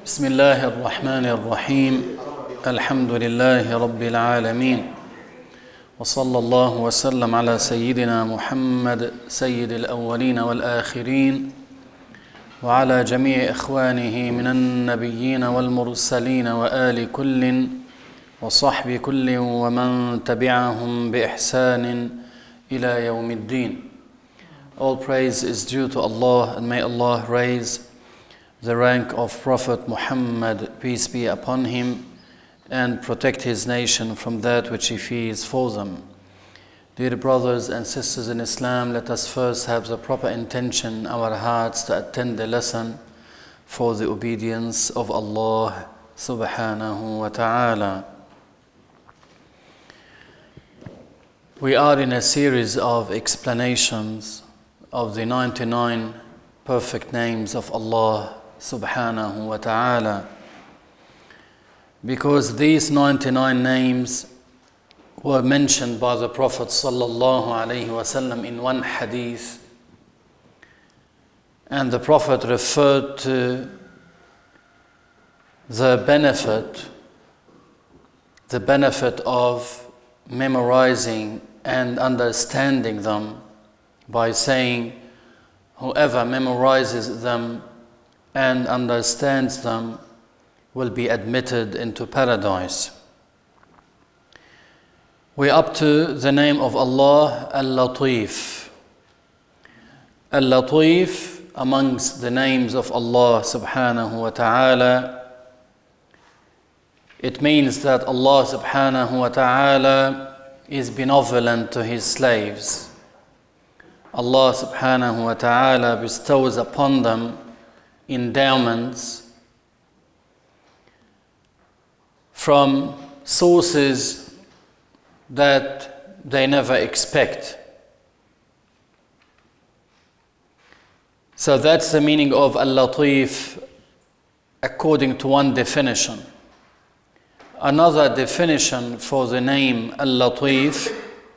بسم الله الرحمن الرحيم الحمد لله رب العالمين وصلى الله وسلم على سيدنا محمد سيد الأولين والآخرين وعلى جميع إخوانه من النبيين والمرسلين وآل كل وصحب كل ومن تبعهم بإحسان إلى يوم الدين. All praise is due to Allah, and may Allah raise the rank of Prophet Muhammad, peace be upon him, and protect his nation from that which he fears for them. Dear brothers and sisters in Islam, let us first have the proper intention in our hearts to attend the lesson for the obedience of Allah subhanahu wa ta'ala. We are in a series of explanations of the 99 perfect names of Allah subhanahu wa ta'ala, because these 99 names were mentioned by the Prophet sallallahu alaihi wasallam in one hadith, and the Prophet referred to the benefit of memorizing and understanding them by saying, whoever memorizes them and understands them will be admitted into paradise. We're up to the name of Allah, Al-Latif. Al-Latif, amongst the names of Allah subhanahu wa ta'ala, it means that Allah subhanahu wa ta'ala is benevolent to His slaves. Allah subhanahu wa ta'ala bestows upon them endowments from sources that they never expect. So that's the meaning of Al-Latif according to one definition. Another definition for the name Al-Latif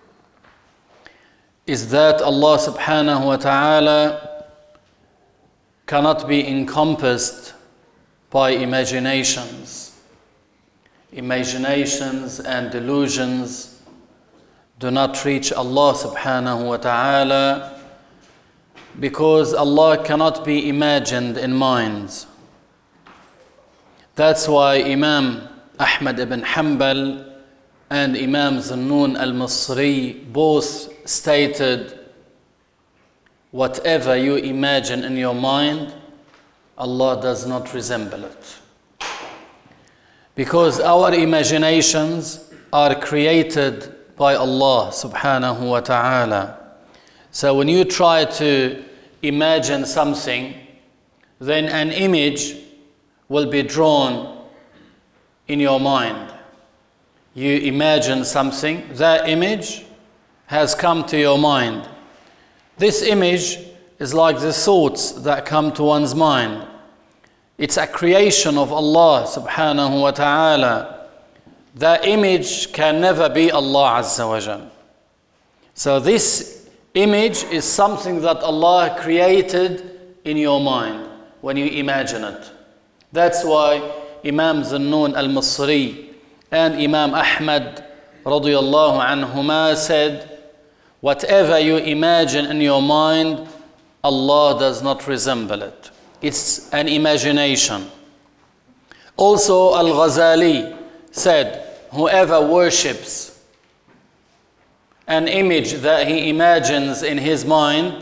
is that Allah subhanahu wa ta'ala cannot be encompassed by imaginations. Imaginations and delusions do not reach Allah subhanahu wa ta'ala, because Allah cannot be imagined in minds. That's why Imam Ahmad ibn Hanbal and Imam Zunnun al-Misri both stated, whatever you imagine in your mind, Allah does not resemble it. Because our imaginations are created by Allah subhanahu wa ta'ala. So when you try to imagine something, then an image will be drawn in your mind. You imagine something, that image has come to your mind. This image is like the thoughts that come to one's mind. It's a creation of Allah subhanahu wa ta'ala. That image can never be Allah azza wa jal. So this image is something that Allah created in your mind when you imagine it. That's why Imam Zunnun al-Misri and Imam Ahmad radiyallahu anhuma said, whatever you imagine in your mind, Allah does not resemble it. It's an imagination. Also, Al-Ghazali said, whoever worships an image that he imagines in his mind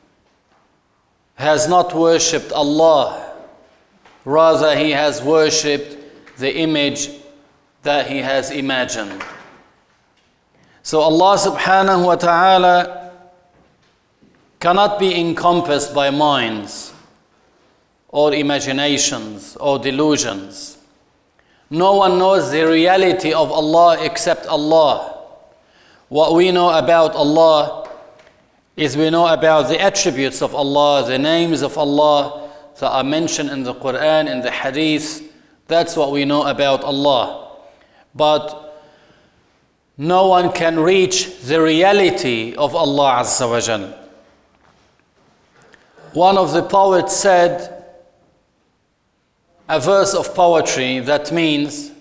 has not worshipped Allah. Rather, he has worshipped the image that he has imagined. So Allah subhanahu wa ta'ala cannot be encompassed by minds or imaginations or delusions. No one knows the reality of Allah except Allah. What we know about Allah is we know about the attributes of Allah, the names of Allah that are mentioned in the Quran, in the Hadith. That's what we know about Allah. But no one can reach the reality of Allah Azza wa Jal. One of the poets said, a verse of poetry that means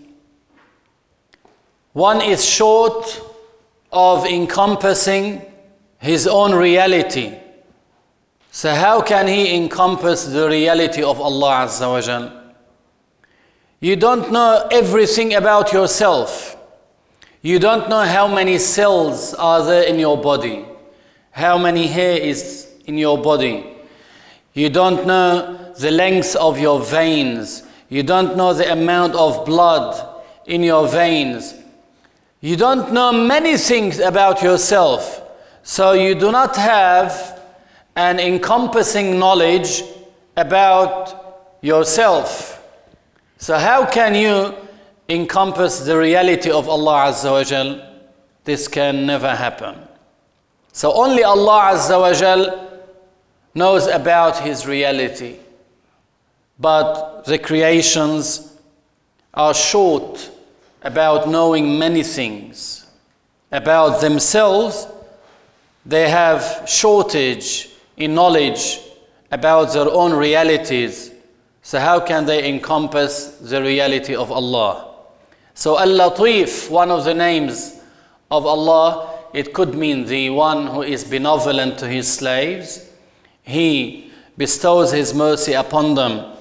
one is short of encompassing his own reality. So how can he encompass the reality of Allah Azza wa Jal? You don't know everything about yourself. You don't know how many cells are there in your body, how many hair is in your body. You don't know the length of your veins. You don't know the amount of blood in your veins. You don't know many things about yourself. So you do not have an encompassing knowledge about yourself. So how can you encompass the reality of Allah Azza wa Jal? This can never happen. So only Allah Azza wa Jal knows about His reality. But the creations are short about knowing many things. About themselves, they have shortage in knowledge about their own realities. So how can they encompass the reality of Allah? So Al-Latif, one of the names of Allah, it could mean the one who is benevolent to his slaves. He bestows his mercy upon them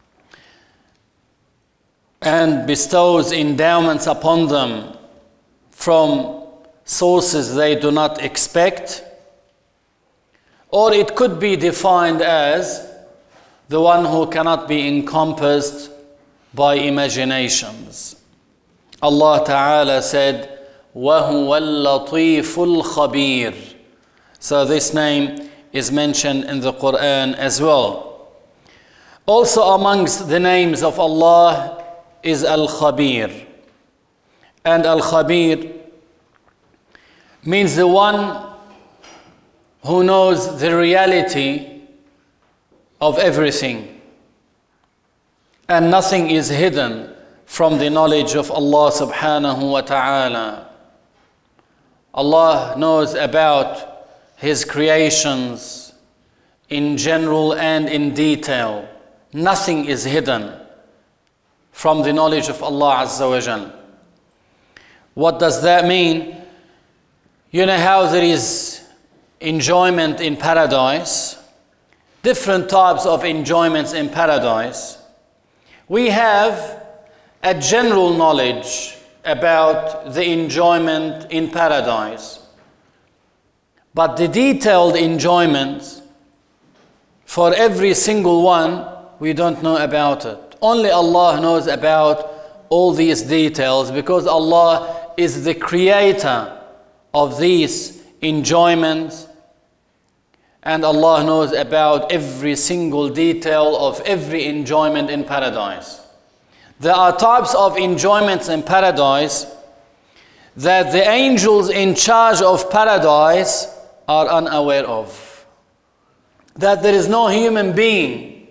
and bestows endowments upon them from sources they do not expect. Or it could be defined as the one who cannot be encompassed by imaginations. Allah Ta'ala said, وَهُوَ اللَّطِيفُ الْخَبِيرُ. So this name is mentioned in the Quran as well. Also amongst the names of Allah is Al-Khabir. And Al-Khabir means the one who knows the reality of everything. And nothing is hidden from the knowledge of Allah subhanahu wa ta'ala. Allah knows about His creations in general and in detail. Nothing is hidden from the knowledge of Allah Azza wa Jal. What does that mean? You know how there is enjoyment in paradise, different types of enjoyments in paradise. We have a general knowledge about the enjoyment in paradise. But the detailed enjoyments, for every single one, we don't know about it. Only Allah knows about all these details because Allah is the creator of these enjoyments, and Allah knows about every single detail of every enjoyment in paradise. There are types of enjoyments in paradise that the angels in charge of paradise are unaware of. That there is no human being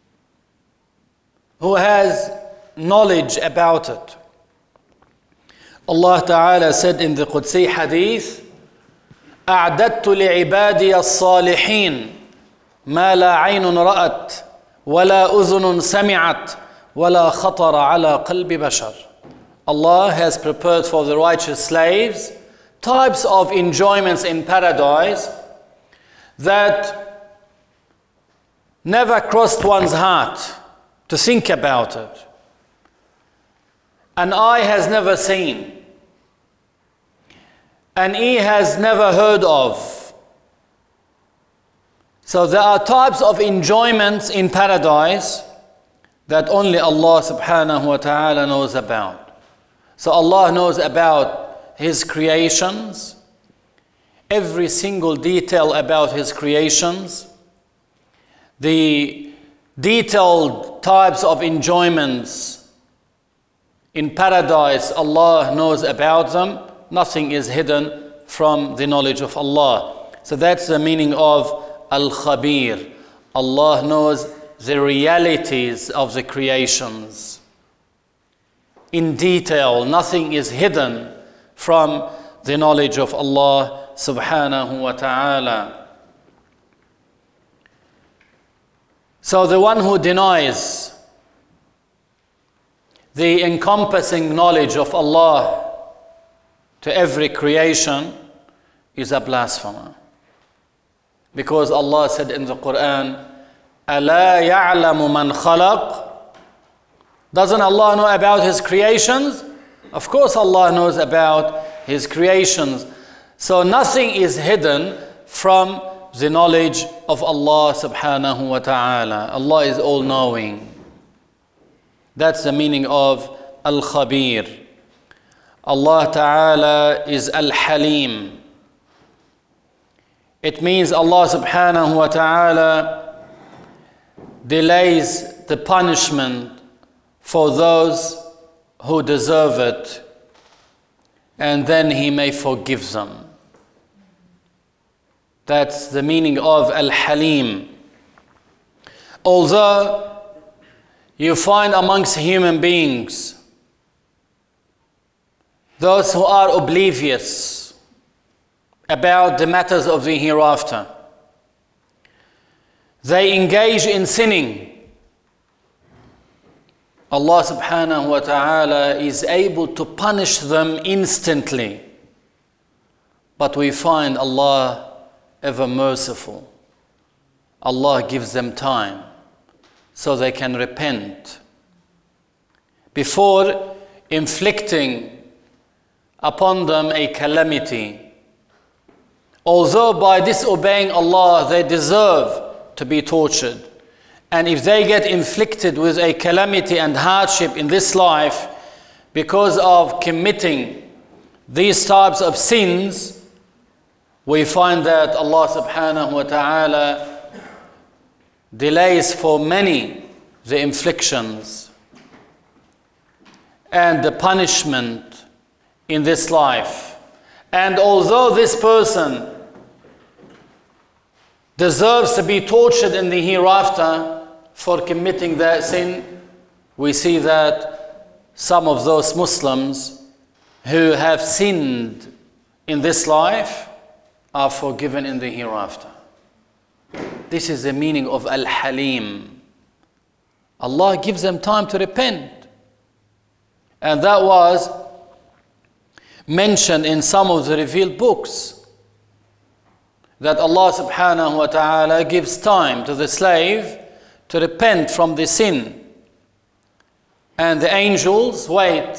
who has knowledge about it. Allah Ta'ala said in the Qudsi Hadith, أعددت لعبادي الصالحين ما لا عين رأت ولا أذن سمعت ولا خطر على قلب بشر. Allah has prepared for the righteous slaves types of enjoyments in paradise that never crossed one's heart to think about it. An eye has never seen. An ear has never heard of. So there are types of enjoyments in paradise that only Allah subhanahu wa ta'ala knows about. So Allah knows about His creations, every single detail about His creations, the detailed types of enjoyments in paradise, Allah knows about them. Nothing is hidden from the knowledge of Allah. So that's the meaning of Al-Khabir. Allah knows the realities of the creations in detail. Nothing is hidden from the knowledge of Allah subhanahu wa ta'ala. So the one who denies the encompassing knowledge of Allah to every creation is a blasphemer. Because Allah said in the Quran, أَلَا يَعْلَمُ مَنْ خَلَقَ. Doesn't Allah know about His creations? Of course Allah knows about His creations. So nothing is hidden from the knowledge of Allah subhanahu wa ta'ala. Allah is all-knowing. That's the meaning of Al-Khabir. Allah ta'ala is Al-Halim. It means Allah subhanahu wa ta'ala delays the punishment for those who deserve it, and then He may forgive them. That's the meaning of Al-Halim. Although you find amongst human beings those who are oblivious about the matters of the hereafter, they engage in sinning, Allah subhanahu wa ta'ala is able to punish them instantly. But we find Allah ever merciful. Allah gives them time so they can repent before inflicting upon them a calamity. Although by disobeying Allah they deserve to be tortured, and if they get inflicted with a calamity and hardship in this life because of committing these types of sins, we find that Allah subhanahu wa ta'ala delays for many the inflictions and the punishment in this life. And although this person deserves to be tortured in the hereafter for committing that sin, we see that some of those Muslims who have sinned in this life are forgiven in the hereafter. This is the meaning of Al-Halim. Allah gives them time to repent. And that was mentioned in some of the revealed books, that Allah subhanahu wa ta'ala gives time to the slave to repent from the sin. And the angels wait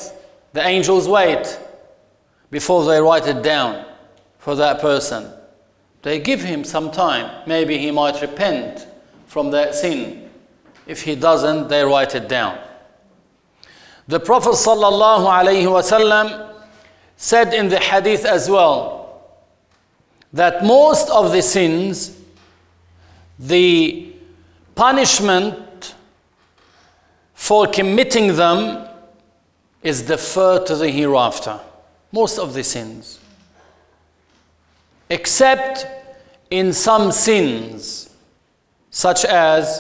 before they write it down for that person. They give him some time. Maybe he might repent from that sin. If he doesn't, they write it down. The Prophet sallallahu alaihi wasallam said in the hadith as well that most of the sins, the punishment for committing them is deferred to the hereafter. Most of the sins. Except in some sins, such as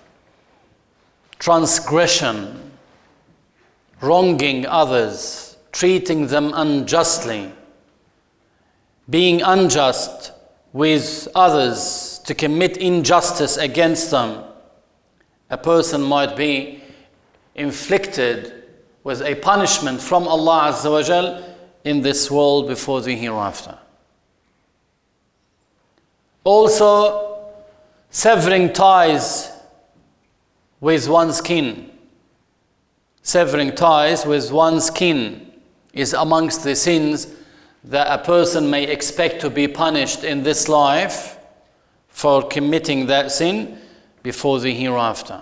transgression, wronging others, treating them unjustly, being unjust with others, to commit injustice against them. A person might be inflicted with a punishment from Allah Azza wa Jal in this world before the hereafter. Also, severing ties with one's kin. Severing ties with one's kin is amongst the sins that a person may expect to be punished in this life for committing that sin before the hereafter.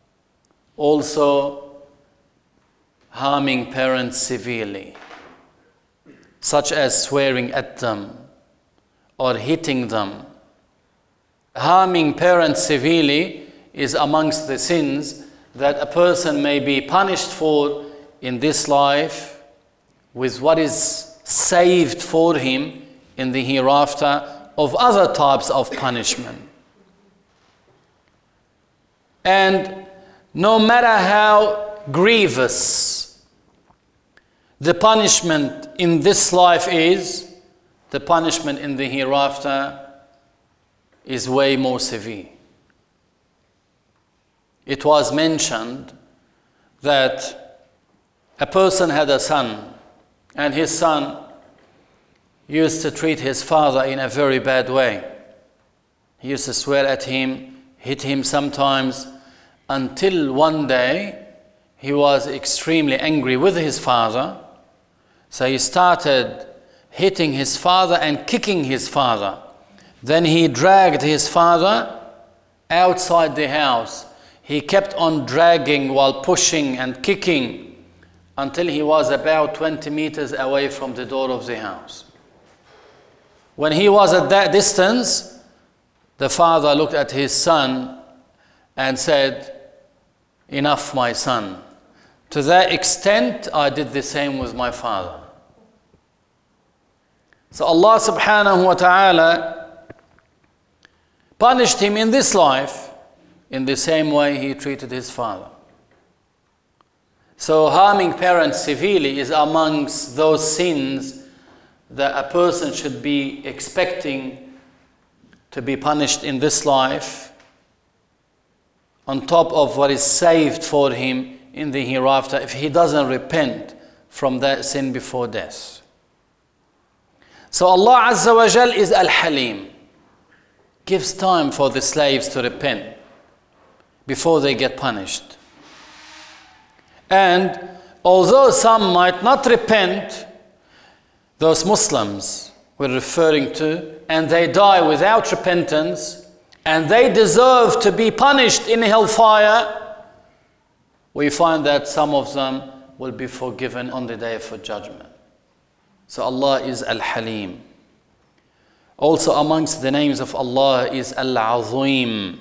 Also, harming parents severely, such as swearing at them or hitting them. Harming parents severely is amongst the sins that a person may be punished for in this life with what is saved for him in the hereafter of other types of punishment. And no matter how grievous the punishment in this life is, the punishment in the hereafter is way more severe. It was mentioned that A person had a son, and his son used to treat his father in a very bad way. He used to swear at him, hit him sometimes, until one day he was extremely angry with his father. So he started hitting his father and kicking his father. Then he dragged his father outside the house. He kept on dragging while pushing and kicking until he was about 20 meters away from the door of the house. When he was at that distance, the father looked at his son and said, "Enough, my son. To that extent, I did the same with my father." So Allah subhanahu wa ta'ala punished him in this life in the same way he treated his father. So harming parents severely is amongst those sins that a person should be expecting to be punished in this life, on top of what is saved for him in the hereafter if he doesn't repent from that sin before death. So Allah Azza wa Jal is Al-Halim, gives time for the slaves to repent before they get punished. And although some might not repent, those Muslims we're referring to, and they die without repentance, and they deserve to be punished in hellfire, we find that some of them will be forgiven on the day of judgment. So Allah is Al-Halim. Also amongst the names of Allah is Al-Azim.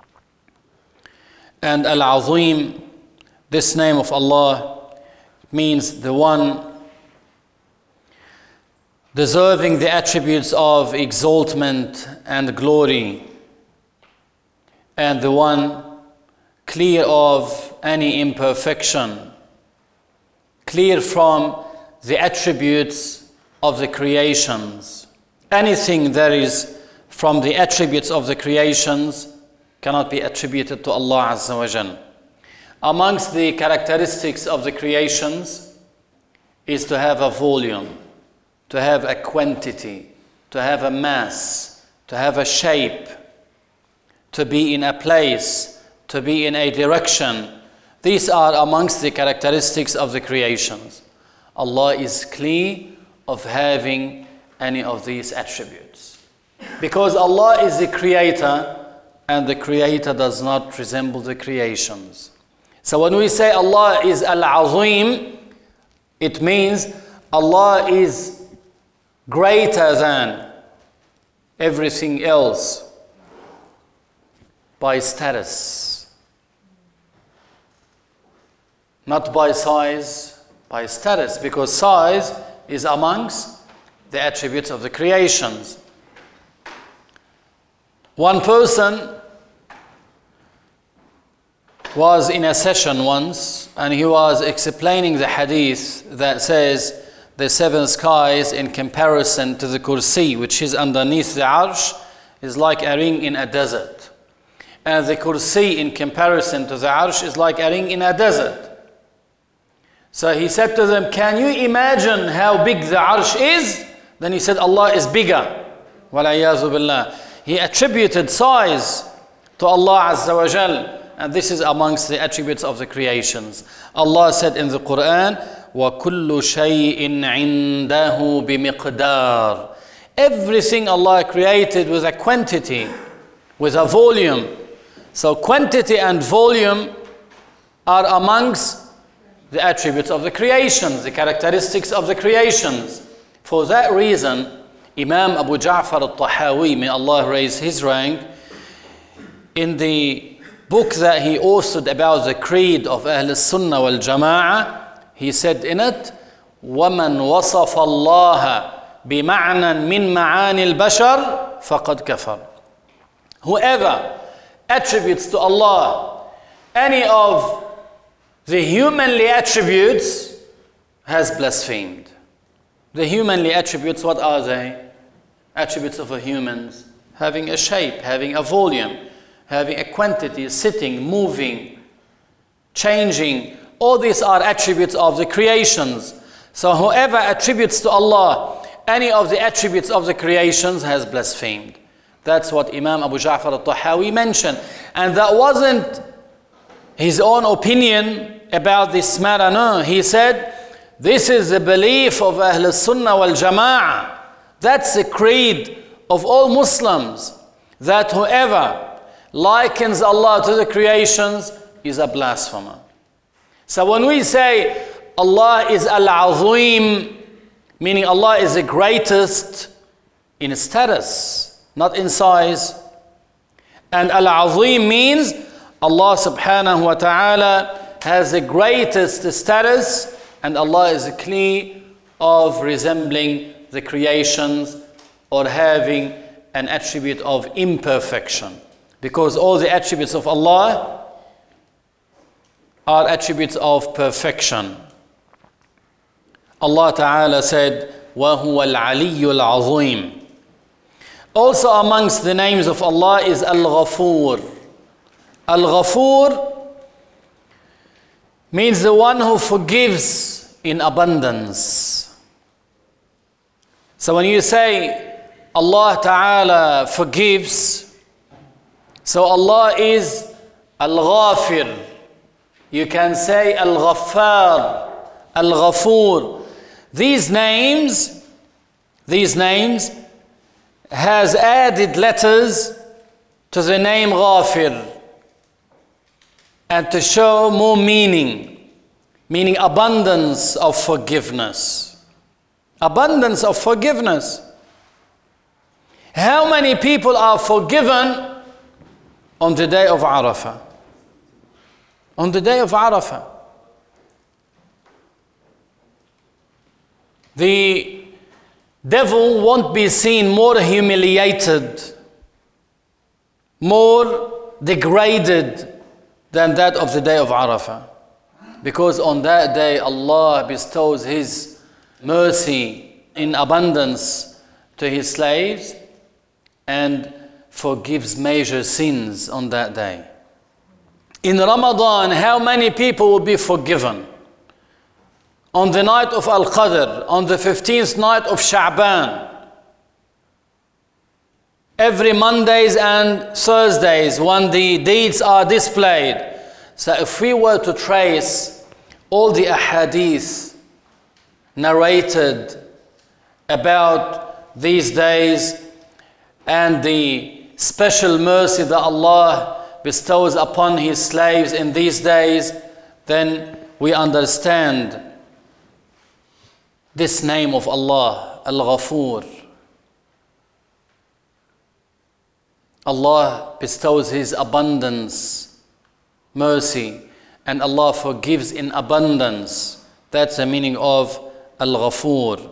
And Al-Azim, this name of Allah, means the one deserving the attributes of exaltment and glory, and the one clear of any imperfection, clear from the attributes of the creations. Anything that is from the attributes of the creations cannot be attributed to Allah Azza wa Jal. Amongst the characteristics of the creations is to have a volume, to have a quantity, to have a mass, to have a shape, to be in a place, to be in a direction. These are amongst the characteristics of the creations. Allah is clear of having any of these attributes, because Allah is the creator, and the creator does not resemble the creations. So when we say Allah is Al-Azim, it means Allah is greater than everything else by status, not by size, by status, because size is amongst the attributes of the creations. One person was in a session once, and he was explaining the hadith that says the seven skies in comparison to the kursi, which is underneath the arsh, is like a ring in a desert. And the kursi in comparison to the arsh is like a ring in a desert. So he said to them, "Can you imagine how big the arsh is?" Then he said, "Allah is bigger." Wal-iyāzu billah. He attributed size to Allah Azza wa Jal, and this is amongst the attributes of the creations. Allah said in the Quran, وَكُلُّ شَيْءٍ عِنْدَهُ بِمِقْدَارٍ. Everything Allah created with a quantity, with a volume. So quantity and volume are amongst the attributes of the creations, the characteristics of the creations. For that reason, Imam Abu Ja'far al-Tahawi, may Allah raise his rank, in the book that he authored about the creed of Ahl Sunnah wal Jama'ah, he said in it, وَمَنْ وَصَفَ اللَّهَ بِمَعْنًا مِنْ مَعَانِ الْبَشَرِ فَقَدْ كَفَرَ. Whoever attributes to Allah any of the humanly attributes has blasphemed. The humanly attributes, what are they? Attributes of a humans: having a shape, having a volume, having a quantity, sitting, moving, changing. All these are attributes of the creations. So whoever attributes to Allah any of the attributes of the creations has blasphemed. That's what Imam Abu Ja'far al-Tahawi mentioned. And that wasn't his own opinion about this matter. No, he said, this is the belief of Ahl Sunnah wal Jama'ah. That's the creed of all Muslims, that whoever likens Allah to the creations is a blasphemer. So when we say Allah is Al-Azim, meaning Allah is the greatest in status, not in size. And Al-Azim means Allah subhanahu wa ta'ala has the greatest status, and Allah is clear of resembling the creations or having an attribute of imperfection. Because all the attributes of Allah are attributes of perfection. Allah Ta'ala said, وَهُوَ الْعَلِيُّ الْعَظِيمُ. Also amongst the names of Allah is Al-Ghafur. Al-Ghafur means the one who forgives in abundance. So when you say Allah Ta'ala forgives, so Allah is Al-Ghafir. You can say Al-Ghaffar, Al-Ghafur. These names has added letters to the name Ghafir, and to show more meaning abundance of forgiveness. Abundance of forgiveness. How many people are forgiven on the day of Arafah? On the day of Arafah. The devil won't be seen more humiliated, more degraded than that of the day of Arafah. Because on that day Allah bestows His mercy in abundance to His slaves and forgives major sins on that day. In Ramadan, how many people will be forgiven? On the night of Al-Qadr, on the 15th night of Sha'ban, every Mondays and Thursdays when the deeds are displayed. So if we were to trace all the ahadith narrated about these days and the special mercy that Allah bestows upon His slaves in these days, then we understand this name of Allah, Al-Ghafur. Allah bestows His abundance, mercy, and Allah forgives in abundance. That's the meaning of Al-Ghafur.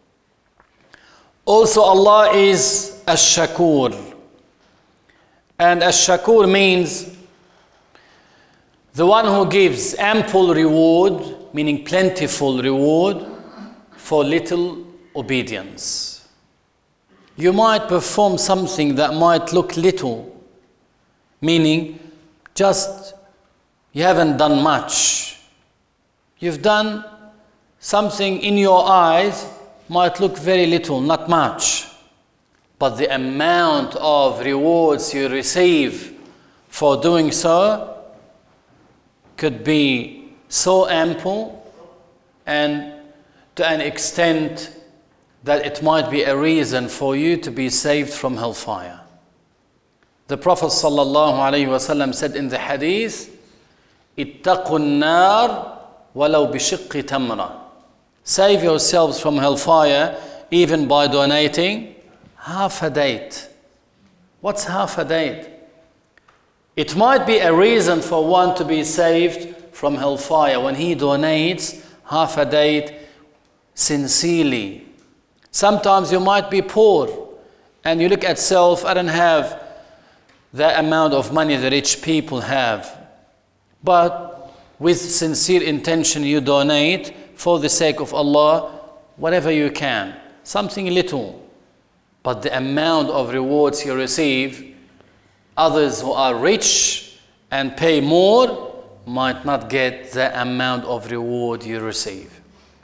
Also Allah is Ash-Shakur. And Ash-Shakur means the one who gives ample reward, meaning plentiful reward, for little obedience. You might perform something that might look little, meaning just you haven't done much. You've done something in your eyes might look very little, not much. But the amount of rewards you receive for doing so could be so ample and to an extent that it might be a reason for you to be saved from hellfire. The Prophet ﷺ said in the hadith, اتقوا النار ولو بشق تمرة. Save yourselves from hellfire even by donating half a date. What's half a date? It might be a reason for one to be saved from hellfire when he donates half a date sincerely. Sometimes you might be poor and you look at self, I don't have the amount of money the rich people have. But with sincere intention you donate for the sake of Allah, whatever you can, something little. But the amount of rewards you receive, others who are rich and pay more, might not get the amount of reward you receive.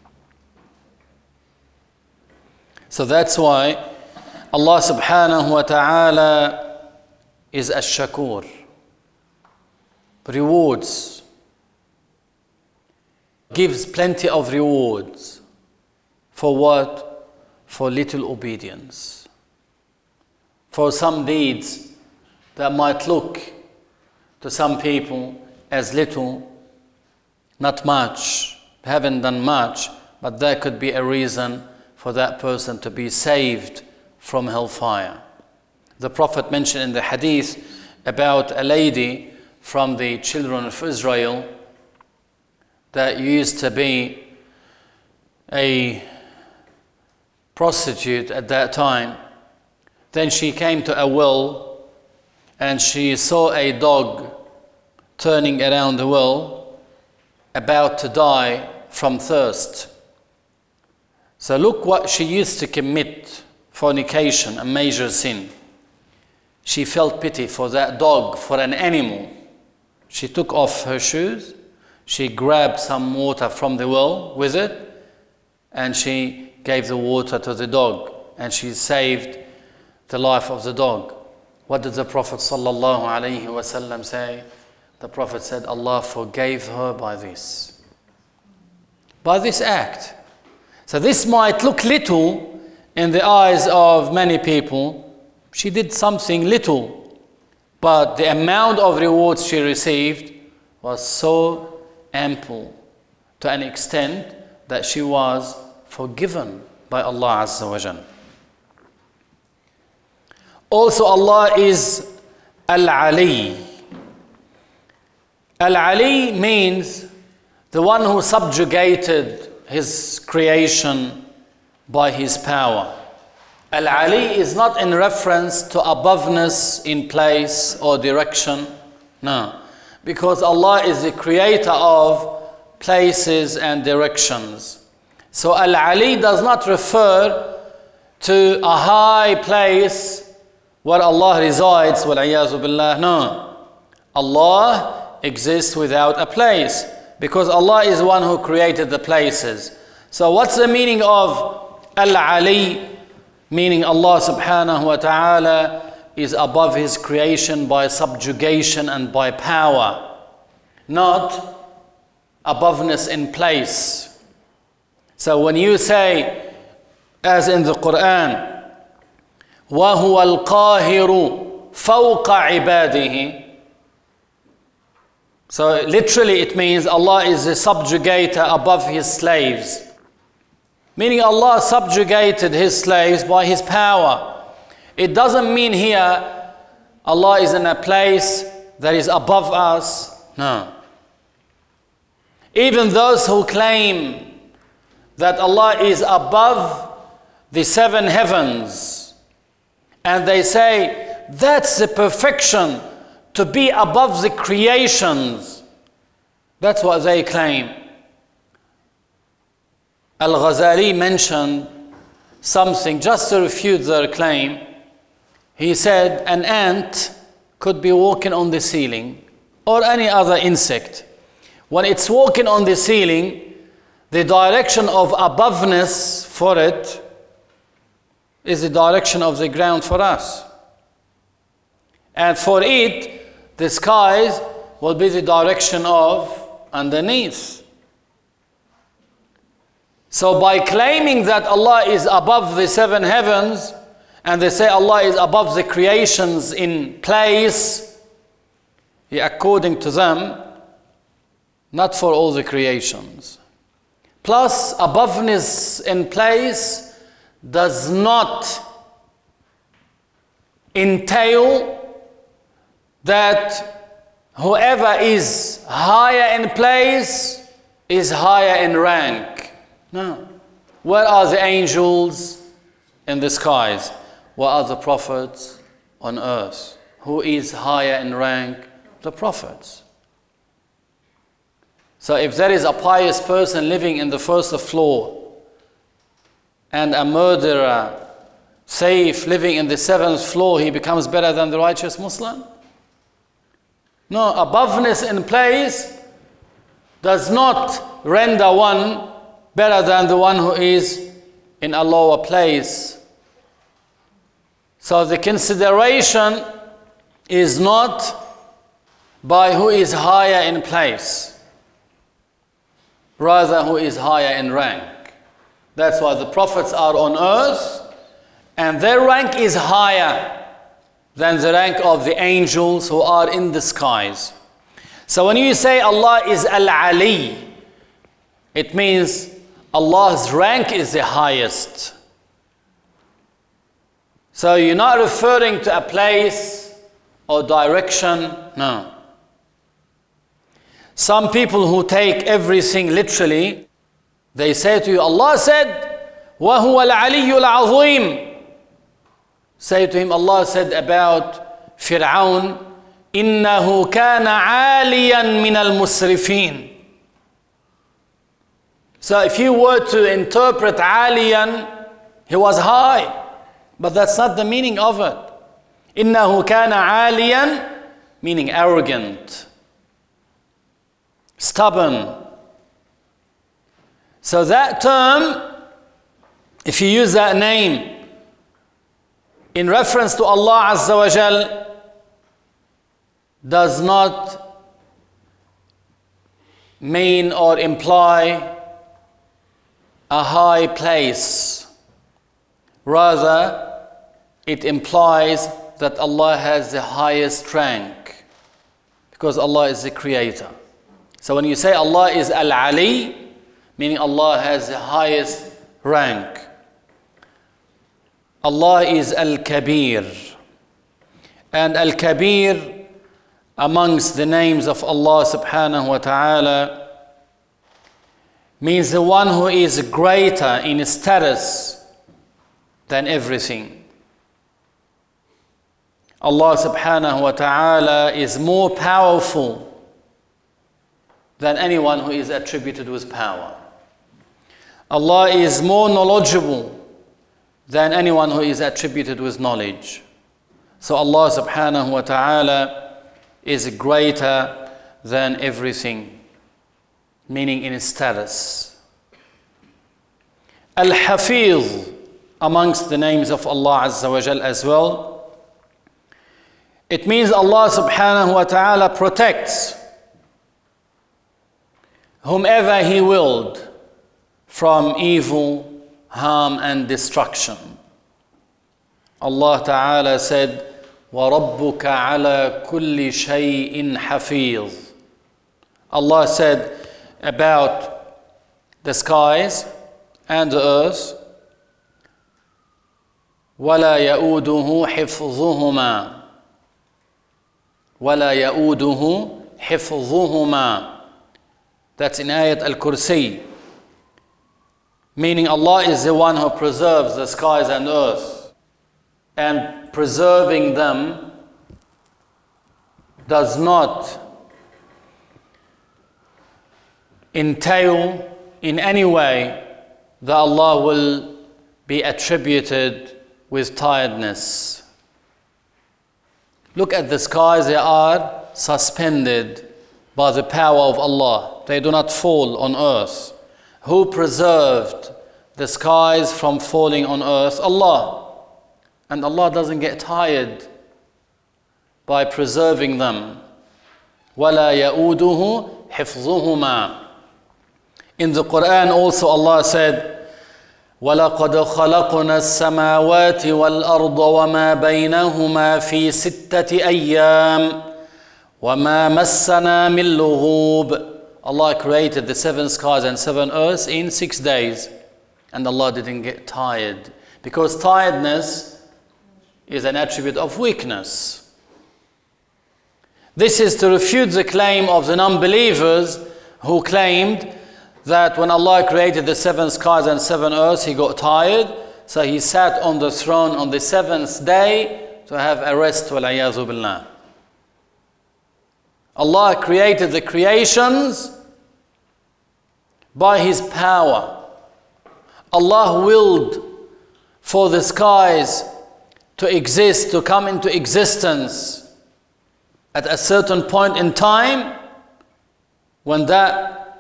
So that's why Allah subhanahu wa ta'ala is ash-shakur. Rewards. Gives plenty of rewards. For what? For little obedience. For some deeds that might look to some people as little, not much, haven't done much, but that could be a reason for that person to be saved from hellfire. The Prophet mentioned in the hadith about a lady from the children of Israel that used to be a prostitute at that time. Then she came to a well and she saw a dog turning around the well, about to die from thirst. So look what she used to commit, fornication, a major sin. She felt pity for that dog, for an animal. She took off her shoes, she grabbed some water from the well with it, and she gave the water to the dog, and she saved the life of the dog. What did the Prophet sallallahu alaihi wasallam say? The Prophet said, Allah forgave her by this act. So this might look little in the eyes of many people. She did something little, but the amount of rewards she received was so ample to an extent that she was forgiven by Allah Azza wa Jal. Also, Allah is Al-Ali. Al-Ali means the one who subjugated his creation by his power. Al-Ali is not in reference to aboveness in place or direction. No. Because Allah is the creator of places and directions. So Al-Ali does not refer to a high place where Allah resides, wal-iyazu billah. No. Allah exists without a place, because Allah is the one who created the places. So what's the meaning of Al-Ali? Meaning Allah subhanahu wa ta'ala is above his creation by subjugation and by power, not aboveness in place. So when you say, as in the Quran, وَهُوَ الْقَاهِرُ فَوْقَ عِبَادِهِ, so literally it means Allah is the subjugator above his slaves. Meaning Allah subjugated his slaves by his power. It doesn't mean here Allah is in a place that is above us. No. Even those who claim that Allah is above the seven heavens, and they say that's the perfection, to be above the creations. That's what they claim. Al-Ghazali mentioned something just to refute their claim. He said an ant could be walking on the ceiling, or any other insect. When it's walking on the ceiling, the direction of aboveness for it is the direction of the ground for us. And for it, the skies will be the direction of underneath. So by claiming that Allah is above the seven heavens, and they say Allah is above the creations in place, according to them, not for all the creations. Plus, aboveness in place does not entail that whoever is higher in place is higher in rank. No. Where are the angels in the skies? Where are the prophets on earth? Who is higher in rank? The prophets. So if there is a pious person living in the first floor and a murderer, thief living in the seventh floor, he becomes better than the righteous Muslim? No, aboveness in place does not render one better than the one who is in a lower place. So the consideration is not by who is higher in place, rather who is higher in rank. That's why the prophets are on earth and their rank is higher than the rank of the angels who are in the skies. So when you say Allah is Al-Ali, it means Allah's rank is the highest. So you're not referring to a place or direction, no. Some people who take everything literally, they say to you, Allah said, وَهُوَ الْعَلِيُّ الْعَظِيمُ. Say to him, Allah said about Fir'aun, إِنَّهُ كَانَ عَالِيًا مِنَ الْمُسْرِفِينَ. So if you were to interpret عَالِيًا, he was high. But that's not the meaning of it. إِنَّهُ كَانَ عَالِيًا, meaning arrogant, stubborn. So that term, if you use that name in reference to Allah Azza wa Jal, does not mean or imply a high place. Rather, it implies that Allah has the highest rank, because Allah is the creator. So when you say Allah is Al-Ali, meaning Allah has the highest rank. Allah is Al-Kabir. And Al-Kabir, amongst the names of Allah subhanahu wa ta'ala, means the one who is greater in status than everything. Allah subhanahu wa ta'ala is more powerful than anyone who is attributed with power. Allah is more knowledgeable than anyone who is attributed with knowledge. So Allah subhanahu wa ta'ala is greater than everything, meaning in status. Al-Hafiz, amongst the names of Allah Azza wa Jal as well, it means Allah subhanahu wa ta'ala protects whomever He willed from evil, harm and destruction. Allah ta'ala said, وَرَبُّكَ عَلَى كُلِّ شَيْءٍ حَفِيظٌ. Allah said about the skies and the earth, وَلَا يَؤُودُهُ حِفْظُهُمَا. وَلَا يَؤُودُهُ حِفْظُهُمَا. That's in Ayat Al-Kursi. Meaning Allah is the one who preserves the skies and earth. And preserving them does not entail in any way that Allah will be attributed with tiredness. Look at the skies, they are suspended by the power of Allah. They do not fall on earth. Who preserved the skies from falling on earth? Allah. And Allah doesn't get tired by preserving them. وَلَا يَؤُودُهُ حِفْظُهُمَا. In the Quran also Allah said, وَلَقَدْ خَلَقْنَا السَّمَاوَاتِ وَالْأَرْضَ وَمَا بَيْنَهُمَا فِي سِتَّةِ أَيَّامٍ وَمَا مَسَّنَا مِن لُغُوبٍ. Allah created the 7 skies and 7 earths in 6 days. And Allah didn't get tired. Because tiredness is an attribute of weakness. This is to refute the claim of the non-believers who claimed that when Allah created the 7 skies and 7 earths, He got tired, so He sat on the throne on the 7th day to have a rest. وَالْعِيَاذُ بِاللَّهِ. Allah created the creations by His power. Allah willed for the skies to exist, to come into existence at a certain point in time. When that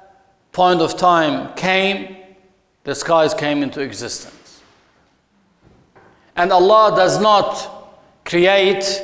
point of time came, the skies came into existence. And Allah does not create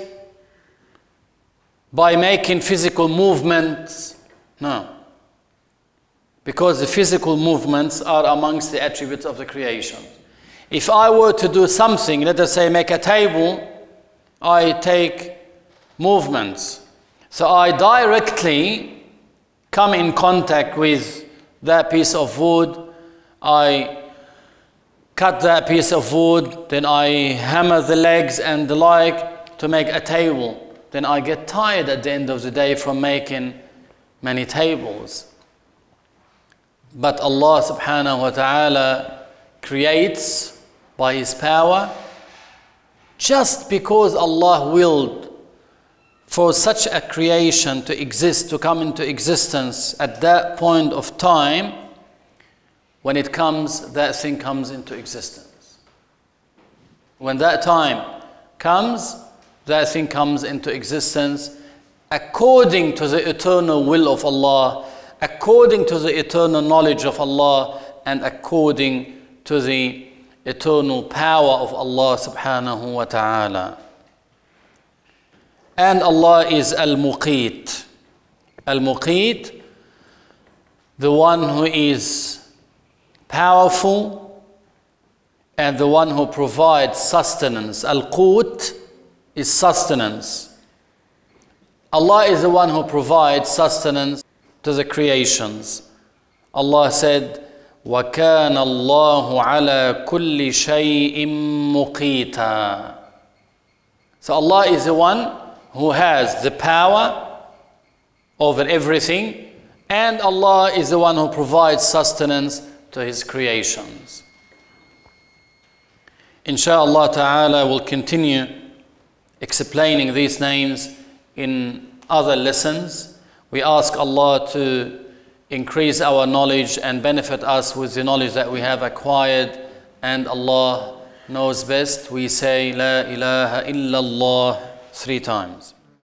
by making physical movements. No. Because the physical movements are amongst the attributes of the creation. If I were to do something, let us say make a table, I take movements. So I directly come in contact with that piece of wood, I cut that piece of wood, then I hammer the legs and the like to make a table. Then I get tired at the end of the day from making many tables. But Allah subhanahu wa ta'ala creates by His power, just because Allah willed for such a creation to exist, to come into existence at that point of time. When it comes, that thing comes into existence. When that time comes, that thing comes into existence according to the eternal will of Allah, according to the eternal knowledge of Allah, and according to the eternal power of Allah subhanahu wa ta'ala. And Allah is Al-Muqit. Al-Muqit, the one who is powerful and the one who provides sustenance. Al-Qut is sustenance. Allah is the one who provides sustenance to the creations. Allah said, وَكَانَ اللَّهُ عَلَى كُلِّ شَيْءٍ مُقِيتًا. So Allah is the one who has the power over everything, and Allah is the one who provides sustenance to His creations. Insha'Allah ta'ala, we'll continue explaining these names in other lessons. We ask Allah to increase our knowledge and benefit us with the knowledge that we have acquired, and Allah knows best. We say La ilaha illallah 3 times.